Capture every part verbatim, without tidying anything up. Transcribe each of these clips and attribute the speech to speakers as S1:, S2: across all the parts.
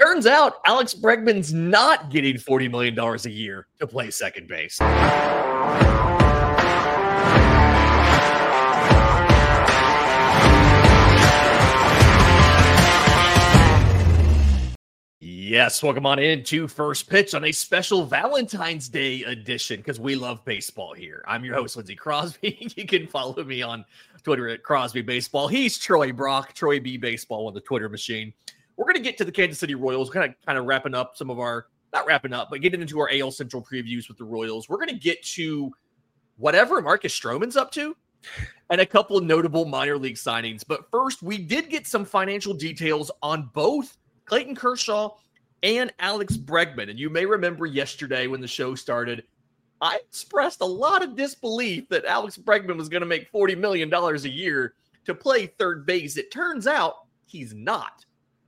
S1: Turns out Alex Bregman's not getting forty million dollars a year to play second base. Yes, welcome on in to First Pitch on a special Valentine's Day edition because we love baseball here. I'm your host, Lindsey Crosby. You can follow me on Twitter at Crosby Baseball. He's Troy Brock, Troy B Baseball on the Twitter machine. We're going to get to the Kansas City Royals, kind of kind of wrapping up some of our, not wrapping up, but getting into our A L Central previews with the Royals. We're going to get to whatever Marcus Stroman's up to and a couple of notable minor league signings. But first, we did get some financial details on both Clayton Kershaw and Alex Bregman. And you may remember yesterday when the show started, I expressed a lot of disbelief that Alex Bregman was going to make forty million dollars a year to play third base. It turns out he's not.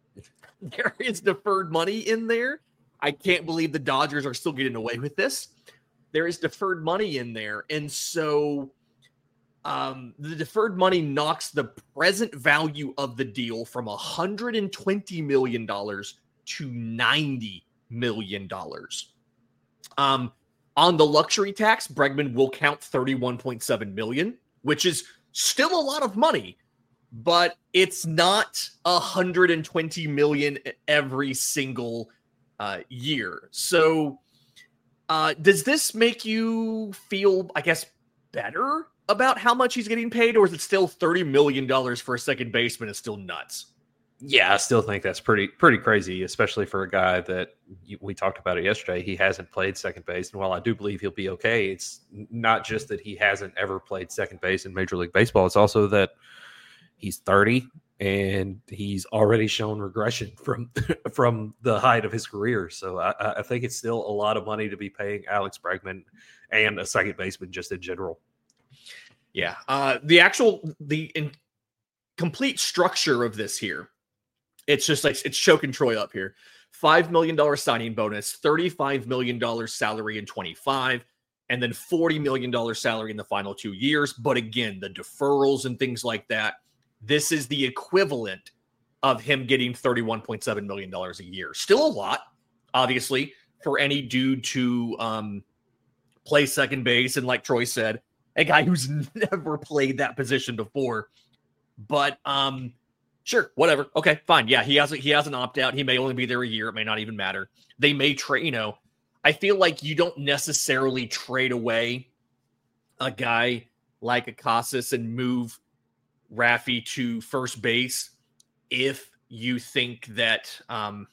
S1: There is deferred money in there. I can't believe the Dodgers are still getting away with this. There is deferred money in there. And so um, the deferred money knocks the present value of the deal from one hundred twenty million dollars to ninety million dollars. Um, on the luxury tax, Bregman will count thirty-one point seven million dollars, which is still a lot of money, but it's not one hundred twenty million dollars every single uh, year. So uh, does this make you feel, I guess, better about how much he's getting paid, or is it still thirty million dollars for a second baseman is still nuts?
S2: Yeah, I still think that's pretty pretty crazy, especially for a guy that we talked about it yesterday. He hasn't played second base, and while I do believe he'll be okay, it's not just that he hasn't ever played second base in Major League Baseball. It's also that he's thirty and he's already shown regression from from the height of his career. So I, I think it's still a lot of money to be paying Alex Bregman and a second baseman just in general.
S1: Yeah, uh, the actual the in, complete structure of this here. It's just like it's choking Troy up here. five million dollars signing bonus, thirty-five million dollars salary in twenty-five, and then forty million dollars salary in the final two years. But again, the deferrals and things like that, this is the equivalent of him getting thirty-one point seven million dollars a year. Still a lot, obviously, for any dude to um, play second base. And like Troy said, a guy who's never played that position before. But um, sure, whatever. Okay, fine. Yeah, he has a, he has an opt out. He may only be there a year. It may not even matter. They may trade. You know, I feel like you don't necessarily trade away a guy like a Casas and move Raffy to first base if you think that um,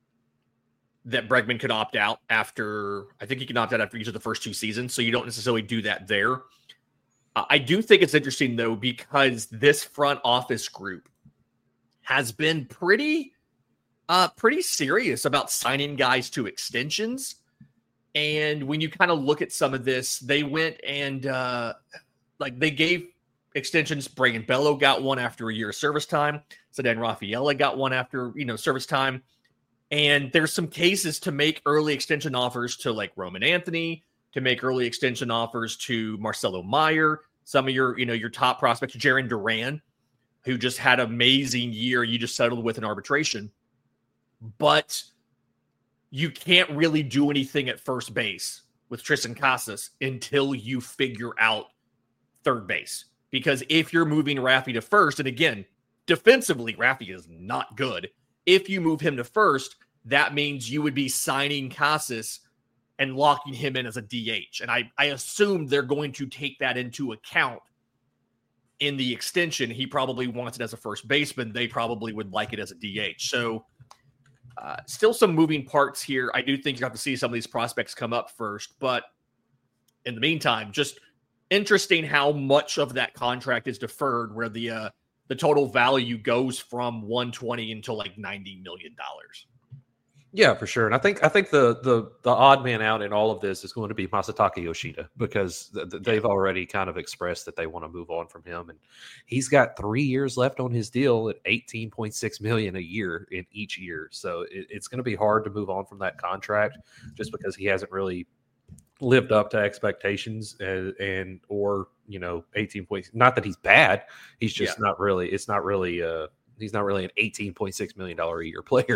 S1: that Bregman could opt out after. I think he can opt out after each of the first two seasons. So you don't necessarily do that there. Uh, I do think it's interesting though because this front office group has been pretty, uh, pretty serious about signing guys to extensions. And when you kind of look at some of this, they went and uh, like they gave extensions. Brayan Bello got one after a year of service time. Ceddanne Rafaela got one after, you know, service time. And there's some cases to make early extension offers to like Roman Anthony, to make early extension offers to Marcelo Meyer, some of your, you know, your top prospects, Jarren Duran, who just had an amazing year. You just settled with an arbitration. But you can't really do anything at first base with Tristan Casas until you figure out third base. Because if you're moving Raffy to first, and again, defensively, Raffy is not good. If you move him to first, that means you would be signing Casas and locking him in as a D H. And I, I assume they're going to take that into account in the extension. He probably wants it as a first baseman. They probably would like it as a D H. So uh, still some moving parts here. I do think you have to see some of these prospects come up first. But in the meantime, just interesting how much of that contract is deferred, where the uh, the total value goes from one hundred twenty until like ninety million dollars.
S2: Yeah, for sure. And I think I think the the the odd man out in all of this is going to be Masataka Yoshida, because th- th- they've already kind of expressed that they want to move on from him, and he's got three years left on his deal at eighteen point six million dollars a year in each year. So it, it's going to be hard to move on from that contract just because he hasn't really lived up to expectations, and, and or you know eighteen points. Not that he's bad, he's just yeah. not really. It's not really. Uh, he's not really an eighteen point six million dollars a year player.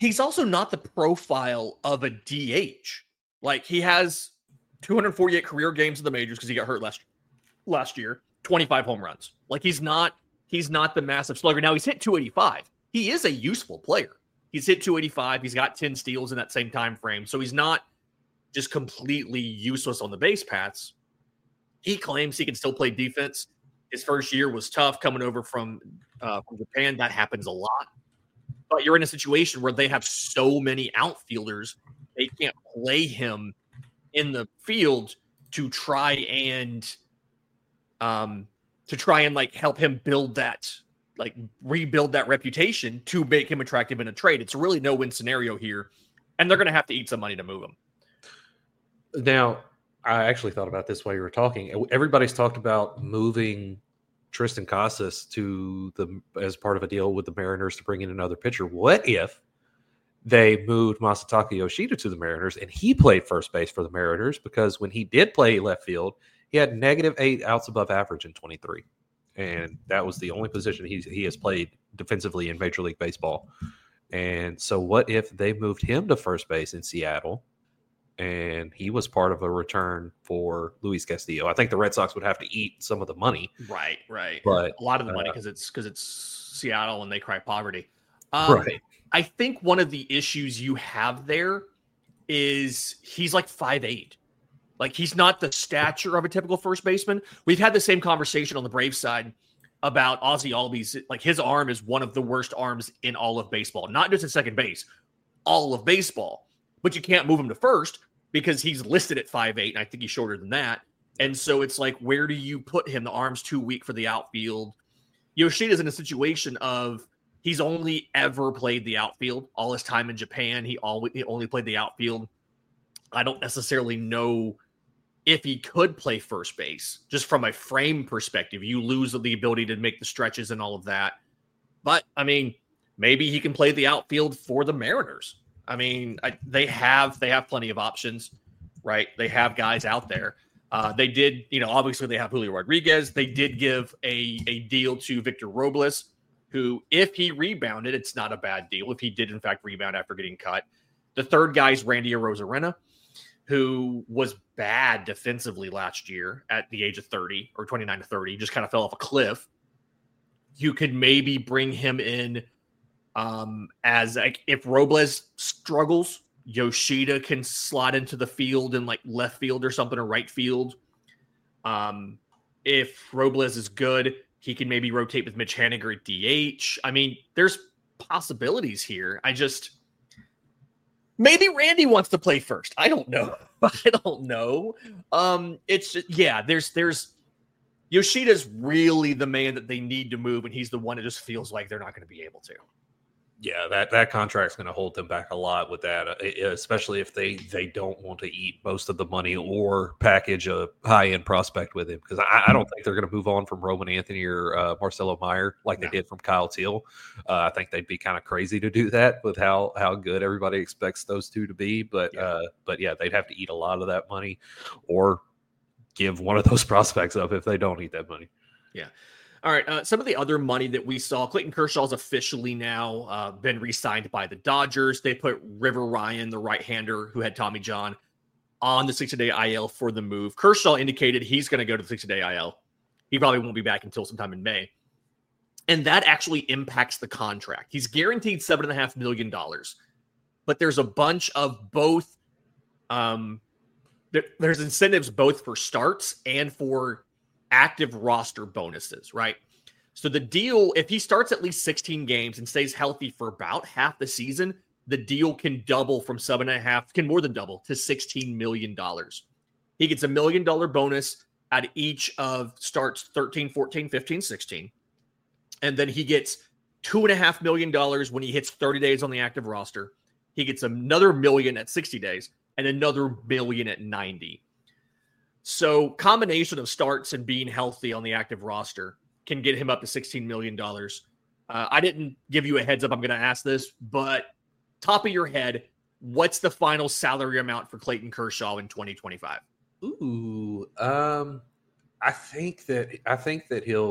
S1: he's also not the profile of a D H. Like, he has two hundred forty-eight career games in the majors because he got hurt last last year, twenty-five home runs. Like, he's not he's not the massive slugger. Now, he's hit two eighty-five. He is a useful player. He's hit two eighty-five. He's got ten steals in that same time frame. So he's not just completely useless on the base paths. He claims he can still play defense. His first year was tough coming over from, uh, from Japan. That happens a lot. But you're in a situation where they have so many outfielders, they can't play him in the field to try and um to try and like help him build that, like rebuild that reputation to make him attractive in a trade. It's really no win scenario here, and they're going to have to eat some money to move him.
S2: Now, I actually thought about this while you were talking. Everybody's talked about moving Tristan Casas to the as part of a deal with the Mariners to bring in another pitcher. What if they moved Masataka Yoshida to the Mariners and he played first base for the Mariners? Because when he did play left field, he had negative eight outs above average in twenty-three. And that was the only position he, he has played defensively in Major League Baseball. And so what if they moved him to first base in Seattle and he was part of a return for Luis Castillo? I think the Red Sox would have to eat some of the money.
S1: Right, right.
S2: But
S1: a lot of the money
S2: uh,
S1: because it's because it's Seattle and they cry poverty. Um,
S2: right.
S1: I think one of the issues you have there is he's like five eight. Like, he's not the stature of a typical first baseman. We've had the same conversation on the Braves side about Ozzie Albies. Like, his arm is one of the worst arms in all of baseball, not just at second base, all of baseball. But you can't move him to first because he's listed at five eight, and I think he's shorter than that. And so it's like, where do you put him? The arm's too weak for the outfield. Yoshida's in a situation of he's only ever played the outfield all his time in Japan. He always he only played the outfield. I don't necessarily know if he could play first base, just from a frame perspective. You lose the ability to make the stretches and all of that. But, I mean, maybe he can play the outfield for the Mariners. I mean, I, they have they have plenty of options, right? They have guys out there. Uh, they did, you know, obviously they have Julio Rodriguez. They did give a, a deal to Victor Robles, who, if he rebounded, it's not a bad deal. If he did, in fact, rebound after getting cut. The third guy is Randy Arozarena, who was bad defensively last year at the age of thirty or twenty-nine to thirty, just kind of fell off a cliff. You could maybe bring him in um, as like, if Robles struggles, Yoshida can slot into the field in like left field or something, or right field. Um, if Robles is good, he can maybe rotate with Mitch Haniger at D H. I mean, there's possibilities here. I just, maybe Randy wants to play first. I don't know. I don't know. Um, it's yeah. There's there's Yoshida's really the man that they need to move, and he's the one that just feels like they're not going to be able to.
S2: Yeah, that, that contract's going to hold them back a lot with that, uh, especially if they, they don't want to eat most of the money or package a high-end prospect with him. Because I, I don't think they're going to move on from Roman Anthony or uh, Marcelo Meyer like no. they did from Kyle Teal. Uh, I think they'd be kind of crazy to do that with how, how good everybody expects those two to be. But, yeah. Uh, but yeah, they'd have to eat a lot of that money or give one of those prospects up if they don't eat that money.
S1: Yeah. All right, uh, some of the other money that we saw, Clayton Kershaw's officially now uh, been re-signed by the Dodgers. They put River Ryan, the right-hander who had Tommy John, on the sixty-day I L for the move. Kershaw indicated he's going to go to the sixty-day I L. He probably won't be back until sometime in May. And that actually impacts the contract. He's guaranteed seven point five million dollars. But there's a bunch of both um, there, – there's incentives both for starts and for – active roster bonuses, right? So the deal, if he starts at least sixteen games and stays healthy for about half the season, the deal can double from seven and a half, can more than double to sixteen million dollars. He gets a million dollar bonus at each of starts thirteen, fourteen, fifteen, sixteen. And then he gets two and a half million dollars when he hits thirty days on the active roster. He gets another million at sixty days and another million at ninety. So combination of starts and being healthy on the active roster can get him up to sixteen million dollars. Uh, I didn't give you a heads up I'm going to ask this, but top of your head, what's the final salary amount for Clayton Kershaw in twenty twenty-five?
S2: Ooh, um, I think that I think that he'll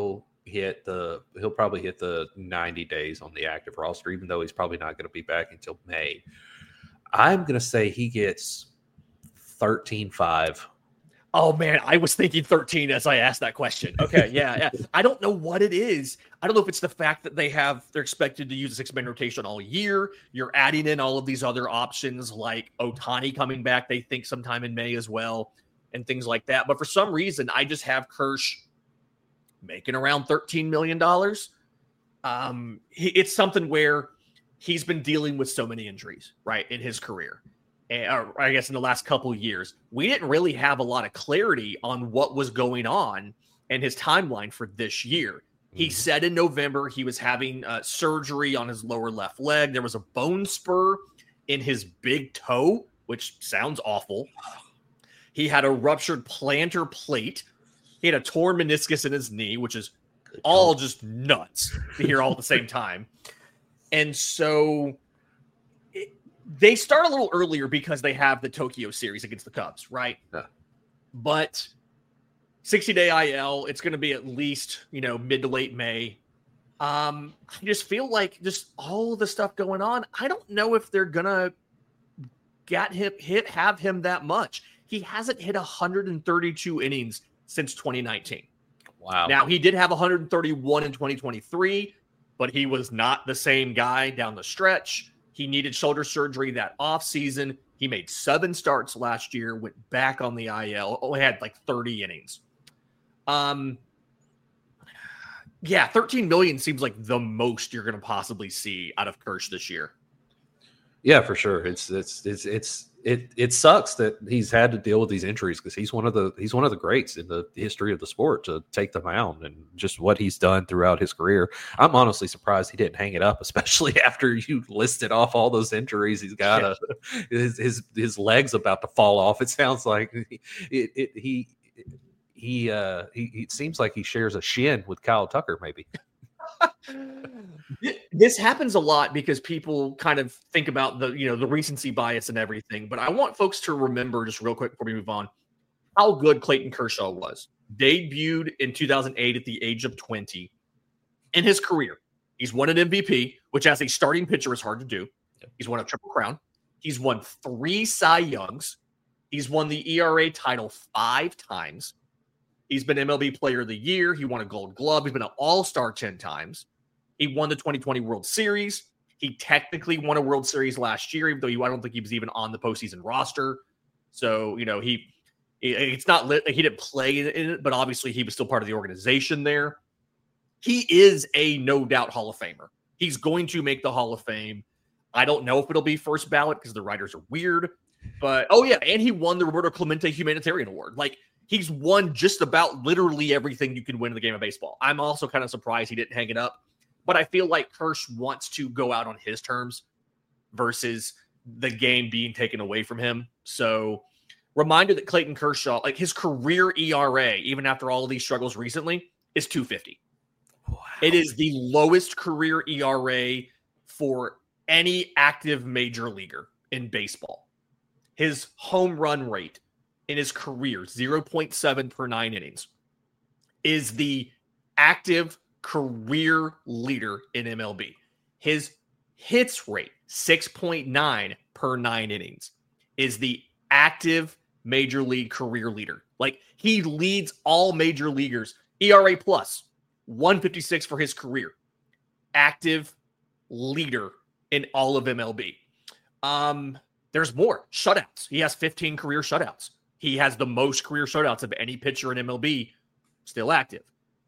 S2: hit the he'll probably hit the ninety days on the active roster, even though he's probably not going to be back until May. I'm going to say he gets thirteen five.
S1: Oh, man, I was thinking thirteen as I asked that question. Okay, yeah, yeah. I don't know what it is. I don't know if it's the fact that they have, they're expected to use a six-man rotation all year. You're adding in all of these other options like Ohtani coming back, they think sometime in May as well, and things like that. But for some reason, I just have Kersh making around thirteen million dollars. Um, he, it's something where he's been dealing with so many injuries, right, in his career. Or I guess in the last couple of years, we didn't really have a lot of clarity on what was going on and his timeline for this year. Mm-hmm. He said in November he was having uh, surgery on his lower left leg. There was a bone spur in his big toe, which sounds awful. He had a ruptured plantar plate. He had a torn meniscus in his knee, which is all just nuts to hear all at the same time. And so they start a little earlier because they have the Tokyo series against the Cubs, right?
S2: Yeah.
S1: But sixty-day I L, it's going to be at least, you know, mid to late May. Um, I just feel like just all the stuff going on, I don't know if they're going to get him, hit, have him that much. He hasn't hit one hundred thirty-two innings since twenty nineteen.
S2: Wow.
S1: Now, he did have one hundred thirty-one in twenty twenty-three, but he was not the same guy down the stretch. He needed shoulder surgery that offseason. He made seven starts last year, went back on the I L, only had like thirty innings. Um, yeah, thirteen million seems like the most you're going to possibly see out of Kersh this year.
S2: Yeah, for sure. It's it's it's it's it it sucks that he's had to deal with these injuries because he's one of the he's one of the greats in the history of the sport to take the mound and just what he's done throughout his career. I'm honestly surprised he didn't hang it up, especially after you listed off all those injuries. He's got a his his his legs about to fall off. It sounds like it, it he he uh he it seems like he shares a shin with Kyle Tucker maybe.
S1: This happens a lot because people kind of think about the, you know, the recency bias and everything. But I want folks to remember just real quick before we move on, how good Clayton Kershaw was. Debuted in two thousand eight at the age of twenty. In his career, he's won an M V P, which as a starting pitcher is hard to do. He's won a Triple Crown. He's won three Cy Youngs. He's won the E R A title five times. He's been M L B Player of the Year. He won a Gold Glove. He's been an All-Star ten times. He won the twenty twenty World Series. He technically won a World Series last year, even though he, I don't think he was even on the postseason roster. So, you know, he it's not lit. He didn't play in it, but obviously he was still part of the organization there. He is a no doubt Hall of Famer. He's going to make the Hall of Fame. I don't know if it'll be first ballot because the writers are weird. But, oh, yeah, and he won the Roberto Clemente Humanitarian Award. Like, he's won just about literally everything you can win in the game of baseball. I'm also kind of surprised he didn't hang it up. But I feel like Kersh wants to go out on his terms versus the game being taken away from him. So, reminder that Clayton Kershaw, like his career E R A, even after all of these struggles recently, is two fifty. Wow. It is the lowest career E R A for any active major leaguer in baseball. His home run rate in his career, zero point seven per nine innings, is the active career leader in M L B. His hits rate, six point nine per nine innings, is the active major league career leader. Like, he leads all major leaguers. E R A plus, one fifty-six for his career. Active leader in all of M L B. Um, there's more. Shutouts. He has fifteen career shutouts. He has the most career shutouts of any pitcher in M L B still active.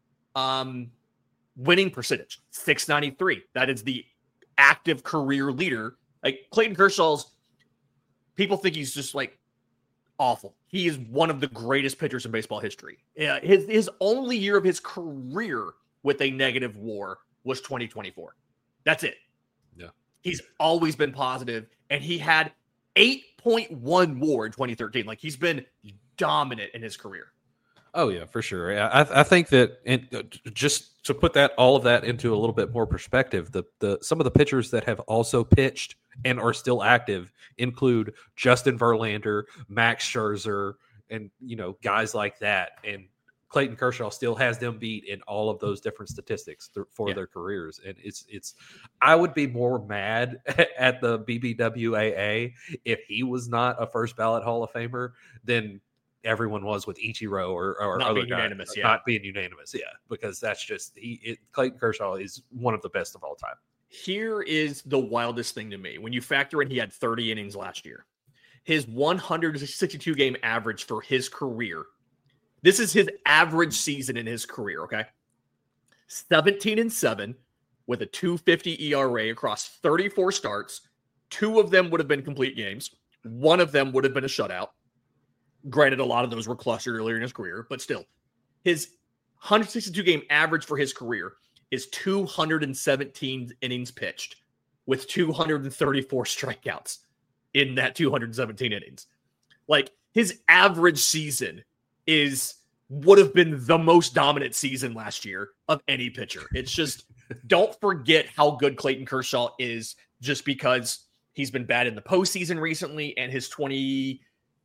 S1: Um, winning percentage, six ninety-three. That is the active career leader. Like, Clayton Kershaw's, people think he's just like awful. He is one of the greatest pitchers in baseball history. Yeah, his his only year of his career with a negative WAR was twenty twenty-four. That's it.
S2: Yeah. He's
S1: always been positive, and he had eight point one WAR in twenty thirteen. Like, he's been dominant in his career.
S2: Oh yeah, for sure. I, I think that, and just to put that all of that into a little bit more perspective, the the some of the pitchers that have also pitched and are still active include Justin Verlander, Max Scherzer, and you know, guys like that. And Clayton Kershaw still has them beat in all of those different statistics th- for
S1: Yeah.
S2: their careers. And it's, it's, I would be more mad at the B B W A A if he was not a first ballot Hall of Famer than everyone was with Ichiro or, or
S1: Not
S2: other
S1: being
S2: guys,
S1: unanimous, yeah.
S2: not being unanimous. Yeah. Because that's just, he, it, Clayton Kershaw is one of the best of all time.
S1: Here is the wildest thing to me. When you factor in he had thirty innings last year, his one hundred sixty-two game average for his career. This is his average season in his career, okay? seventeen and seven with a two fifty E R A across thirty-four starts. Two of them would have been complete games. One of them would have been a shutout. Granted, a lot of those were clustered earlier in his career, but still. His one hundred sixty-two game average for his career is two hundred seventeen innings pitched with two hundred thirty-four strikeouts in that two hundred seventeen innings. Like, his average season is would have been the most dominant season last year of any pitcher. It's just, don't forget how good Clayton Kershaw is just because he's been bad in the postseason recently and his twenty-four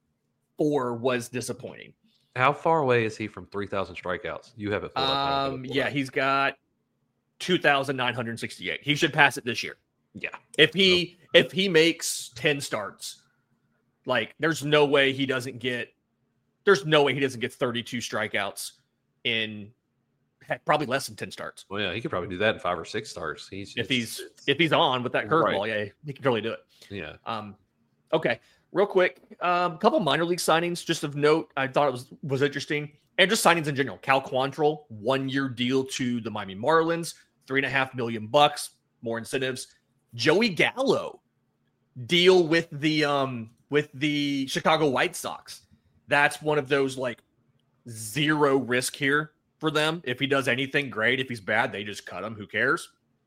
S1: was disappointing.
S2: How far away is he from three thousand strikeouts? You have it. Pulled up.
S1: Um, yeah, he's got two thousand nine hundred sixty-eight. He should pass it this year.
S2: Yeah.
S1: If he, so. if he makes ten starts, like, there's no way he doesn't get, There's no way he doesn't get thirty-two strikeouts in heck, probably less than ten starts.
S2: Well, yeah, he could probably do that in five or six starts. He's
S1: if he's it's, if he's on with that curveball, right. yeah, he can totally do it.
S2: Yeah.
S1: Um. Okay. Real quick, a um, couple minor league signings just of note. I thought it was was interesting, and just signings in general. Cal Quantrill, one year deal to the Miami Marlins, three and a half million bucks, more incentives. Joey Gallo, deal with the um with the Chicago White Sox. That's one of those, like, zero risk here for them. If he does anything, great. If he's bad, they just cut him. Who cares?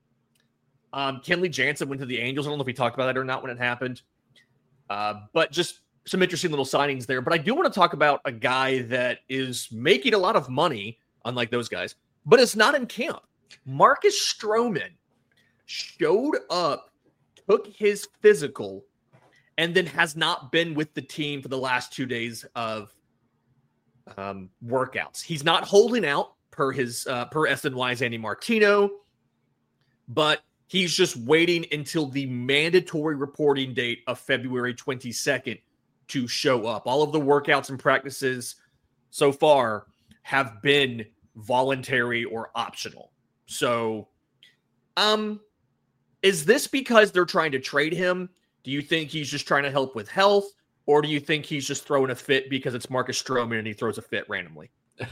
S1: Um, Kenley Jansen went to the Angels. I don't know if we talked about that or not when it happened. Uh, but just some interesting little signings there. But I do want to talk about a guy that is making a lot of money, unlike those guys, but it's not in camp. Marcus Stroman showed up, took his physical, and then has not been with the team for the last two days of um, workouts. He's not holding out per his uh, per S N Y's Andy Martino, but he's just waiting until the mandatory reporting date of February twenty-second to show up. All of the workouts and practices so far have been voluntary or optional. So, um, is this because they're trying to trade him? Do you think he's just trying to help with health, or do you think he's just throwing a fit because it's Marcus Stroman and he throws a fit randomly?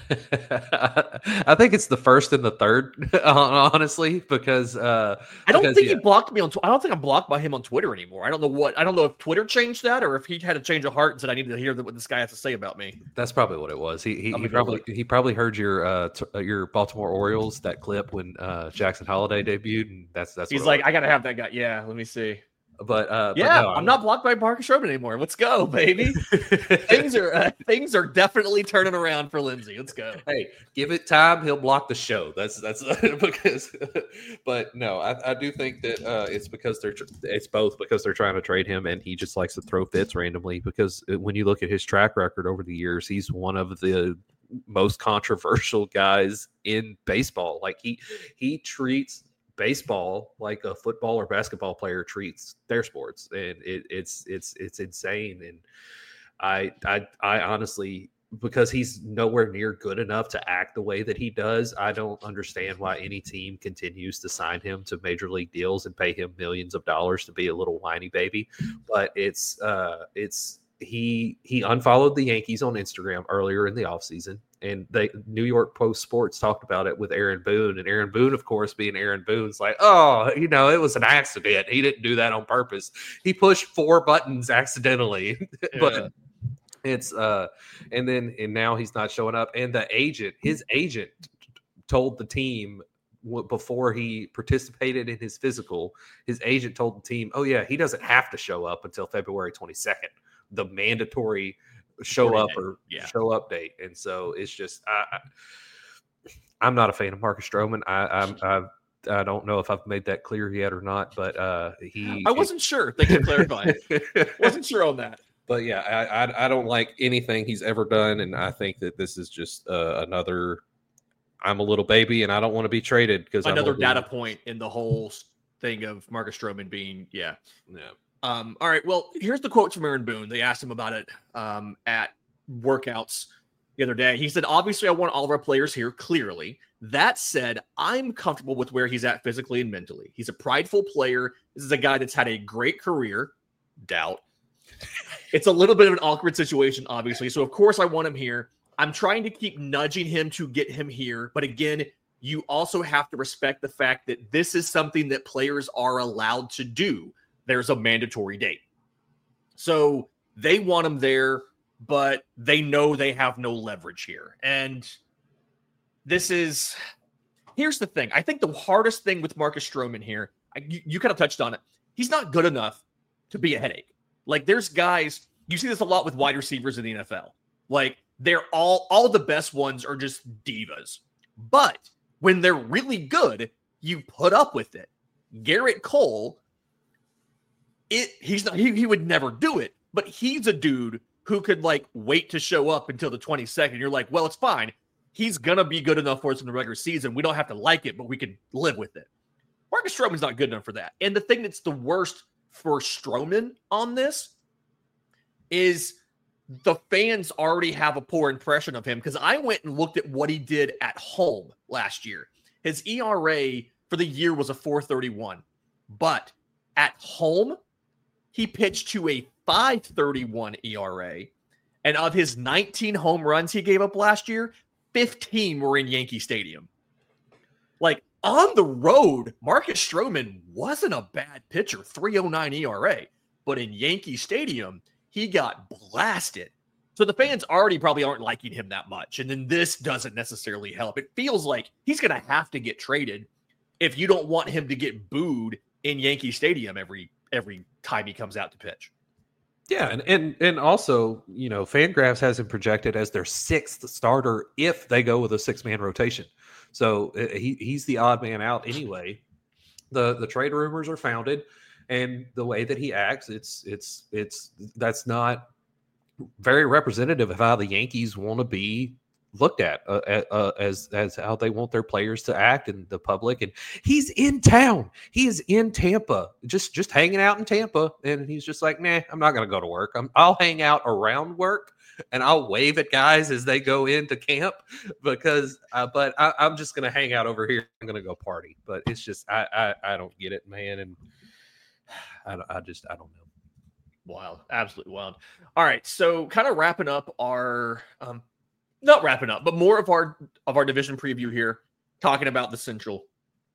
S2: I think it's the first and the third, honestly, because uh,
S1: I don't
S2: because,
S1: think
S2: yeah.
S1: he blocked me on. Tw- I don't think I'm blocked by him on Twitter anymore. I don't know what. I don't know if Twitter changed that or if he had a change of heart and said I need to hear what this guy has to say about me.
S2: That's probably what it was. He he, he probably look. he probably heard your uh t- your Baltimore Orioles, that clip when uh, Jackson Holiday debuted, and that's that's.
S1: He's like, I gotta have that guy. Yeah, let me see.
S2: But uh,
S1: yeah,
S2: but no,
S1: I'm not blocked by Marcus Stroman anymore. Let's go, baby. things are uh, things are definitely turning around for Lindsay. Let's go.
S2: Hey, give it time; he'll block the show. That's that's because. But no, I, I do think that uh, it's because they're it's both because they're trying to trade him, and he just likes to throw fits randomly. Because when you look at his track record over the years, he's one of the most controversial guys in baseball. Like he he treats baseball like a football or basketball player treats their sports, and it, it's it's it's insane. And I I I honestly, because he's nowhere near good enough to act the way that he does, I don't understand why any team continues to sign him to major league deals and pay him millions of dollars to be a little whiny baby. But it's uh it's he he unfollowed the Yankees on Instagram earlier in the offseason. And the New York Post Sports talked about it with Aaron Boone. And Aaron Boone, of course, being Aaron Boone's like, oh, you know, it was an accident. He didn't do that on purpose. He pushed four buttons accidentally. Yeah. But it's uh and then and now he's not showing up. And the agent, his agent told the team before he participated in his physical, his agent told the team, oh, yeah, he doesn't have to show up until February twenty-second. The mandatory show up or yeah. show up date. And so it's just I, I'm not a fan of Marcus Stroman. I I'm, I I don't know if I've made that clear yet or not, but uh he
S1: I wasn't sure. Thanks for clarifying. Wasn't sure on that.
S2: but yeah, I, I I don't like anything he's ever done, and I think that this is just uh, another. I'm a little baby, and I don't want to be traded because
S1: another
S2: I'm
S1: data point in the whole thing of Marcus Stroman being yeah.
S2: Yeah.
S1: Um, all right. Well, here's the quote from Aaron Boone. They asked him about it um, at workouts the other day. He said, obviously, I want all of our players here, clearly. That said, I'm comfortable with where he's at physically and mentally. He's a prideful player. This is a guy that's had a great career. Doubt. It's a little bit of an awkward situation, obviously. So, of course, I want him here. I'm trying to keep nudging him to get him here. But again, you also have to respect the fact that this is something that players are allowed to do. There's a mandatory date. So they want him there, but they know they have no leverage here. And this is, here's the thing. I think the hardest thing with Marcus Stroman here, I, you, you kind of touched on it. He's not good enough to be a headache. Like there's guys, you see this a lot with wide receivers in the N F L. Like they're all, all the best ones are just divas. But when they're really good, you put up with it. Garrett Cole, It, he's not, he, he would never do it, but he's a dude who could like wait to show up until the twenty-second. You're like, well, it's fine. He's going to be good enough for us in the regular season. We don't have to like it, but we can live with it. Marcus Stroman's not good enough for that. And the thing that's the worst for Stroman on this is the fans already have a poor impression of him because I went and looked at what he did at home last year. His E R A for the year was a four thirty-one, but at home, he pitched to a five thirty-one E R A, and of his nineteen home runs he gave up last year, fifteen were in Yankee Stadium. Like, on the road, Marcus Stroman wasn't a bad pitcher, three oh nine E R A, but in Yankee Stadium, he got blasted. So the fans already probably aren't liking him that much, and then this doesn't necessarily help. It feels like he's going to have to get traded if you don't want him to get booed in Yankee Stadium every every time he comes out to pitch.
S2: Yeah, and and and also, you know, Fangraphs has him projected as their sixth starter if they go with a six-man rotation. So uh, he he's the odd man out anyway. The the trade rumors are founded, and the way that he acts, it's it's it's that's not very representative of how the Yankees want to be looked at uh, uh, as as how they want their players to act in the public. And he's in town. He is in Tampa, just just hanging out in Tampa. And he's just like, nah, I'm not going to go to work. I'm, I'll hang out around work and I'll wave at guys as they go into camp because, uh, but I, I'm just going to hang out over here. I'm going to go party. But it's just, I, I, I don't get it, man. And I, I just, I don't know.
S1: Wild. Absolutely wild. All right. So kind of wrapping up our, um, not wrapping up, but more of our of our division preview here, talking about the Central.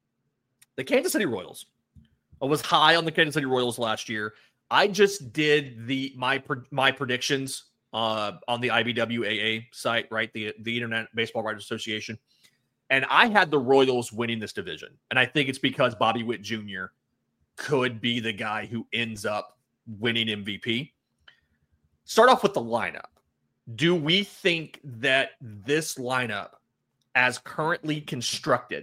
S1: The Kansas City Royals. I was high on the Kansas City Royals last year. I just did the my my predictions uh, on the I B W A A site, right? The the Internet Baseball Writers Association, and I had the Royals winning this division, and I think it's because Bobby Witt Junior could be the guy who ends up winning M V P. Start off with the lineup. Do we think that this lineup, as currently constructed,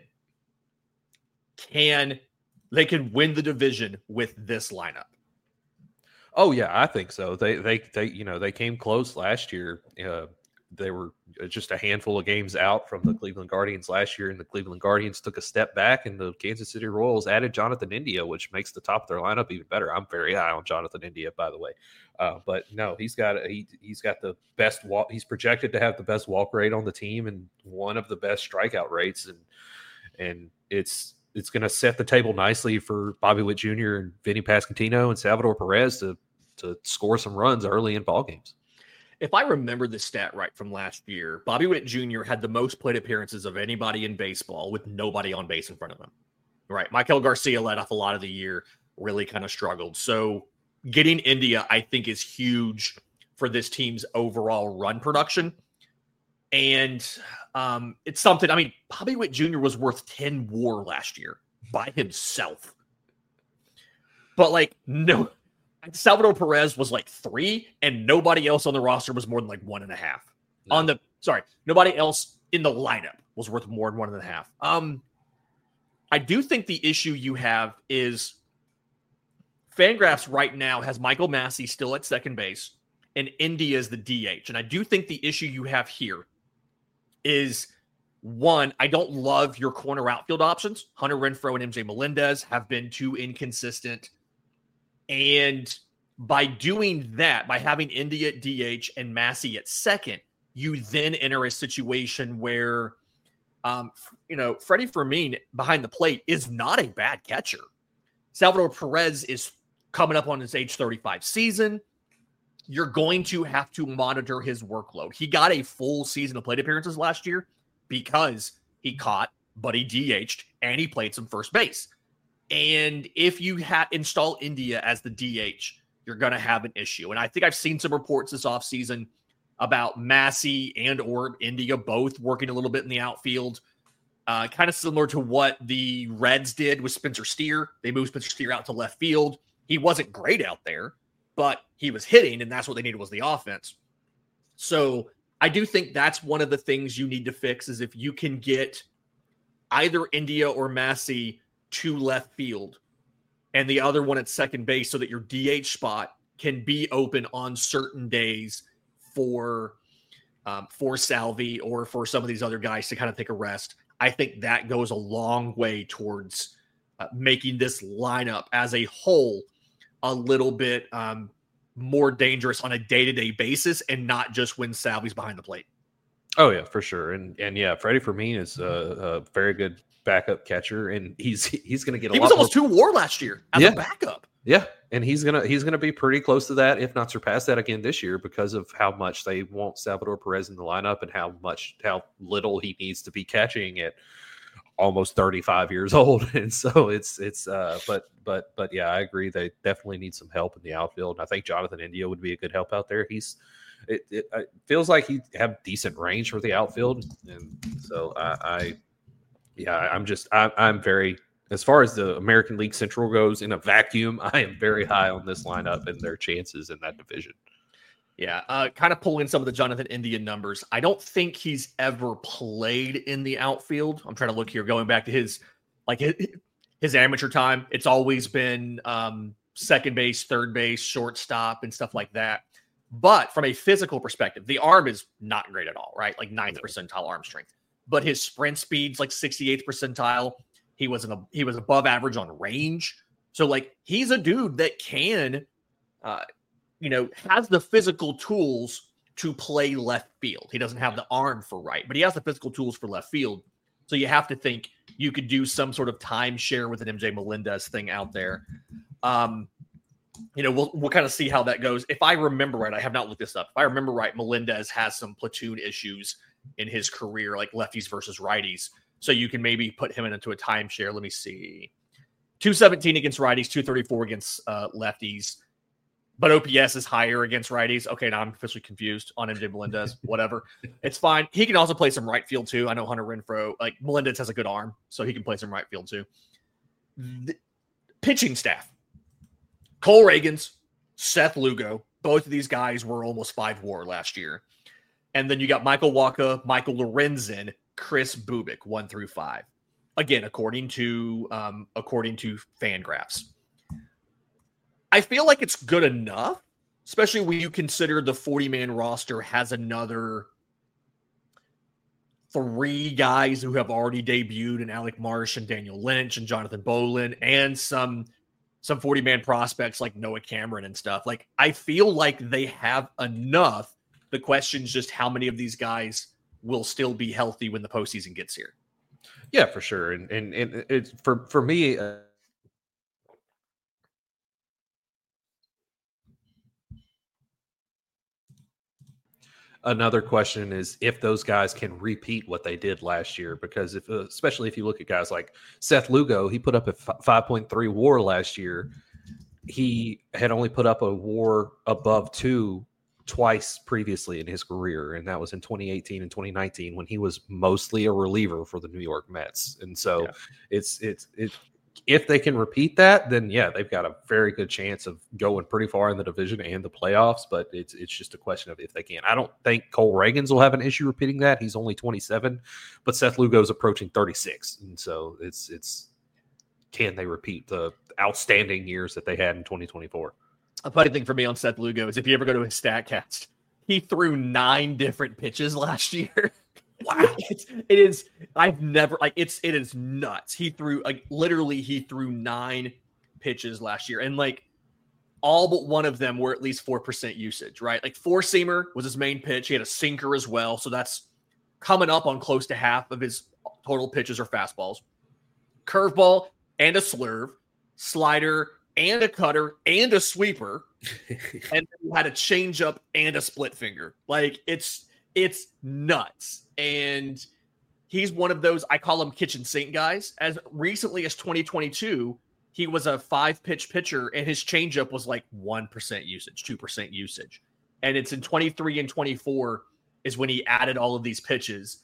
S1: can they can win the division with this lineup?
S2: Oh yeah, I think so. They they they you know they came close last year. Uh, they were just a handful of games out from the Cleveland Guardians last year, and the Cleveland Guardians took a step back, and the Kansas City Royals added Jonathan India, which makes the top of their lineup even better. I'm very high on Jonathan India, by the way. Uh, but no, he's got he he's got the best walk. He's projected to have the best walk rate on the team and one of the best strikeout rates, and and it's it's going to set the table nicely for Bobby Witt Junior and Vinny Pasquantino and Salvador Perez to to score some runs early in ball games.
S1: If I remember the stat right from last year, Bobby Witt Junior had the most plate appearances of anybody in baseball with nobody on base in front of him. Right. Michael Garcia led off a lot of the year, really kind of struggled. So getting India, I think, is huge for this team's overall run production. And um, it's something, I mean, Bobby Witt Junior was worth ten WAR last year by himself. But like, no, Salvador Perez was like three, and nobody else on the roster was more than like one and a half. No. On the, sorry, nobody else in the lineup was worth more than one and a half. Um, I do think the issue you have is Fangraphs right now has Michael Massey still at second base and India is the D H. And I do think the issue you have here is, one, I don't love your corner outfield options. Hunter Renfroe and M J Melendez have been too inconsistent. And by doing that, by having India at D H and Massey at second, you then enter a situation where, um, you know, Freddie Fermin behind the plate is not a bad catcher. Salvador Perez is coming up on his age thirty-five season. You're going to have to monitor his workload. He got a full season of plate appearances last year because he caught, but he D H'd, and he played some first base. And if you ha- install India as the D H, you're going to have an issue. And I think I've seen some reports this offseason about Massey and or India both working a little bit in the outfield, uh, kind of similar to what the Reds did with Spencer Steer. They moved Spencer Steer out to left field. He wasn't great out there, but he was hitting, and that's what they needed was the offense. So I do think that's one of the things you need to fix is if you can get either India or Massey to left field and the other one at second base so that your D H spot can be open on certain days for um, for Salvi or for some of these other guys to kind of take a rest. I think that goes a long way towards uh, making this lineup as a whole a little bit um, more dangerous on a day-to-day basis and not just when Salvi's behind the plate.
S2: Oh yeah, for sure. And, and yeah, Freddie Fermin is a, a very good backup catcher, and he's, he's going to get a
S1: he
S2: lot
S1: was almost
S2: more...
S1: two WAR last year as
S2: yeah.
S1: a backup.
S2: Yeah. And he's going to, he's going to be pretty close to that, if not surpass that again this year because of how much they want Salvador Perez in the lineup and how much, how little he needs to be catching at almost thirty-five years old. And so it's, it's, uh, but, but, but yeah, I agree. They definitely need some help in the outfield. And I think Jonathan India would be a good help out there. He's, it, it, it feels like he have decent range for the outfield. And so I, I yeah, I'm just, I, I'm very, as far as the American League Central goes in a vacuum, I am very high on this lineup and their chances in that division.
S1: Yeah, uh, kind of pulling some of the Jonathan India numbers. I don't think he's ever played in the outfield. I'm trying to look here, going back to his like his, his amateur time. It's always been um, second base, third base, shortstop, and stuff like that. But from a physical perspective, the arm is not great at all, right? Like ninth percentile arm strength. But his sprint speed's like sixty-eighth percentile. He was an, he was above average on range. So like he's a dude that can. Uh, you know, has the physical tools to play left field. He doesn't have the arm for right, but he has the physical tools for left field. So you have to think you could do some sort of timeshare with an M J Melendez thing out there. Um, you know, we'll we'll kind of see how that goes. If I remember right, I have not looked this up. If I remember right, Melendez has some platoon issues in his career, like lefties versus righties. So you can maybe put him into a timeshare. Let me see. two seventeen against righties, two thirty-four against uh, lefties. But O P S is higher against righties. Okay, now I'm officially confused on M J Melendez. Whatever. It's fine. He can also play some right field, too. I know Hunter Renfroe, like, Melendez has a good arm, so he can play some right field, too. The pitching staff. Cole Reagans, Seth Lugo. Both of these guys were almost five WAR last year. And then you got Michael Wacha, Michael Lorenzen, Chris Bubik, one through five. Again, according to um, according to Fangraphs. I feel like it's good enough, especially when you consider the forty-man roster has another three guys who have already debuted in Alec Marsh and Daniel Lynch and Jonathan Bolin and some some forty-man prospects like Noah Cameron and stuff. Like, I feel like they have enough. The question's just how many of these guys will still be healthy when the postseason gets here.
S2: Yeah, for sure. And and, and it's for, for me, uh, another question is if those guys can repeat what they did last year, because if, especially if you look at guys like Seth Lugo, he put up a five point three WAR last year. He had only put up a WAR above two twice previously in his career, and that was in twenty eighteen and twenty nineteen when he was mostly a reliever for the New York Mets. And so yeah. it's it's it's if they can repeat that, then yeah, they've got a very good chance of going pretty far in the division and the playoffs. But it's it's just a question of if they can. I don't think Cole Reagans will have an issue repeating that. He's only twenty-seven, but Seth Lugo's approaching thirty-six, and so it's it's can they repeat the outstanding years that they had in twenty twenty-four?
S1: a funny thing for me on Seth Lugo is if you ever go to his StatCast, he threw nine different pitches last year. Wow. It's, it is, I've never, like, it's, it is nuts. He threw, like, literally, he threw nine pitches last year. And, like, all but one of them were at least four percent usage, right? Like, four-seamer was his main pitch. He had a sinker as well. So that's coming up on close to half of his total pitches or fastballs. Curveball and a slurve, slider and a cutter and a sweeper. And then he had a changeup and a split finger. Like, it's, it's nuts. And he's one of those, I call him kitchen sink guys. As recently as twenty twenty-two, he was a five-pitch pitcher, and his changeup was like one percent usage, two percent usage. And it's in twenty-three and twenty-four is when he added all of these pitches.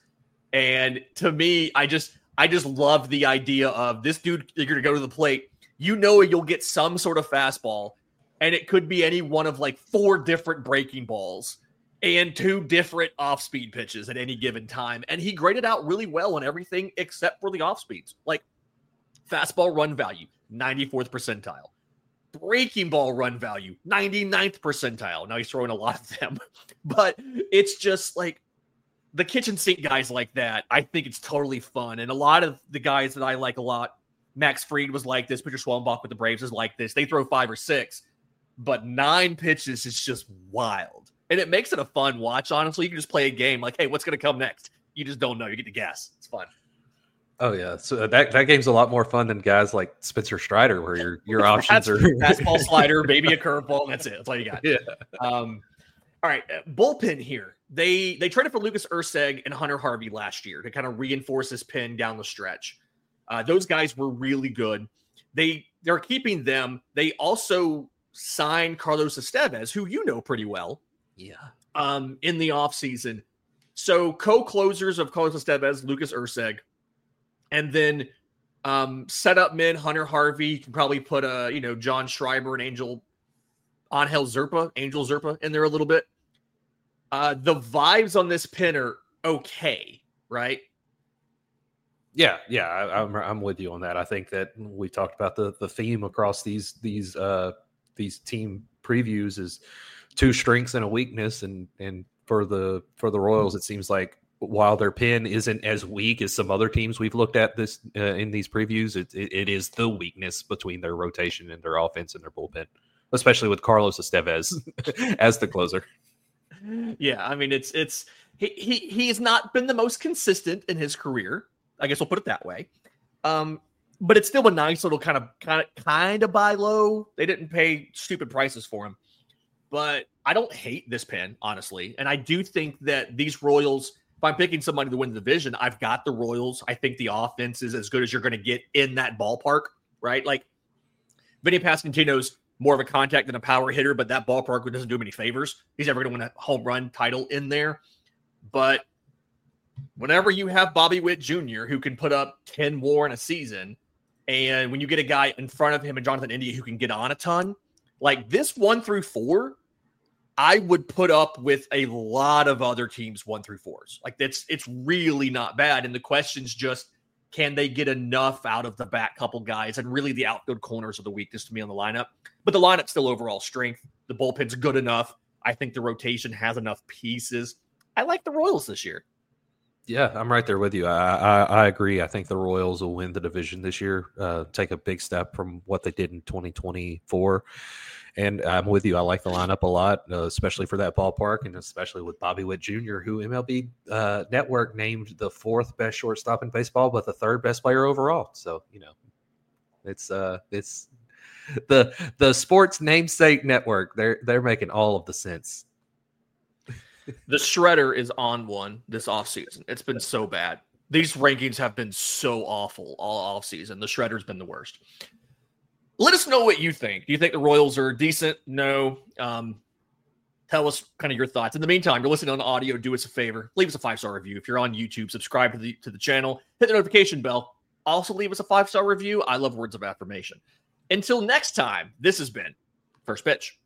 S1: And to me, I just I just love the idea of this dude, you're going to go to the plate. You know you'll get some sort of fastball, and it could be any one of like four different breaking balls and two different off-speed pitches at any given time. And he graded out really well on everything except for the off-speeds. Like, fastball run value, ninety-fourth percentile. Breaking ball run value, ninety-ninth percentile. Now he's throwing a lot of them. But it's just like the kitchen sink guys like that, I think it's totally fun. And a lot of the guys that I like a lot, Max Fried was like this, Peter Schwellenbach with the Braves is like this. They throw five or six, but nine pitches is just wild. And it makes it a fun watch, honestly. You can just play a game like, hey, what's going to come next? You just don't know. You get to guess. It's fun.
S2: Oh, yeah. So that, that game's a lot more fun than guys like Spencer Strider, where your your options are
S1: fastball, slider, maybe a curveball. That's it. That's all you got.
S2: Yeah.
S1: Um, all right. Uh, bullpen here. They they traded for Lucas Erceg and Hunter Harvey last year to kind of reinforce this pin down the stretch. Uh, those guys were really good. They, they're keeping them. They also signed Carlos Estevez, who you know pretty well.
S2: Yeah.
S1: Um, in the offseason. So co-closers of Carlos Estevez, Lucas Erceg, and then um, set up men, Hunter Harvey. You can probably put a, you know, John Schreiber and Angel Angel Zerpa, Angel Zerpa in there a little bit. Uh, the vibes on this pin are okay, right?
S2: Yeah, yeah, I, I'm I'm with you on that. I think that we talked about the the theme across these these uh, these team previews is two strengths and a weakness, and and for the for the Royals, it seems like while their pen isn't as weak as some other teams we've looked at this uh, in these previews, it, it it is the weakness between their rotation and their offense and their bullpen, especially with Carlos Estevez as the closer.
S1: Yeah, I mean it's it's he he he's not been the most consistent in his career. I guess we'll put it that way. Um, but it's still a nice little kind of kind of kind of buy low. They didn't pay stupid prices for him. But I don't hate this pin, honestly. And I do think that these Royals, if I'm picking somebody to win the division, I've got the Royals. I think the offense is as good as you're going to get in that ballpark, right? Like, Vinny Pasquantino's more of a contact than a power hitter, but that ballpark doesn't do him any favors. He's never going to win a home run title in there. But whenever you have Bobby Witt Junior, who can put up ten more in a season, and when you get a guy in front of him and Jonathan India who can get on a ton, like this one through four, I would put up with a lot of other teams one through fours. Like that's it's really not bad. And the question's just, can they get enough out of the back couple guys? And really the outfield corners are the weakness to me on the lineup. But the lineup's still overall strength. The bullpen's good enough. I think the rotation has enough pieces. I like the Royals this year.
S2: Yeah, I'm right there with you. I, I I agree. I think the Royals will win the division this year, uh, take a big step from what they did in twenty twenty-four. And I'm with you. I like the lineup a lot, uh, especially for that ballpark, and especially with Bobby Witt Junior, who M L B uh, Network named the fourth best shortstop in baseball, but the third best player overall. So, you know, it's uh, it's the the sports namesake network. They're they're making all of the sense.
S1: The Shredder is on one this offseason. It's been so bad. These rankings have been so awful all offseason. The Shredder's been the worst. Let us know what you think. Do you think the Royals are decent? No. Um, tell us kind of your thoughts. In the meantime, you're listening on audio. Do us a favor. Leave us a five-star review. If you're on YouTube, subscribe to the, to the channel. Hit the notification bell. Also leave us a five-star review. I love words of affirmation. Until next time, this has been First Pitch.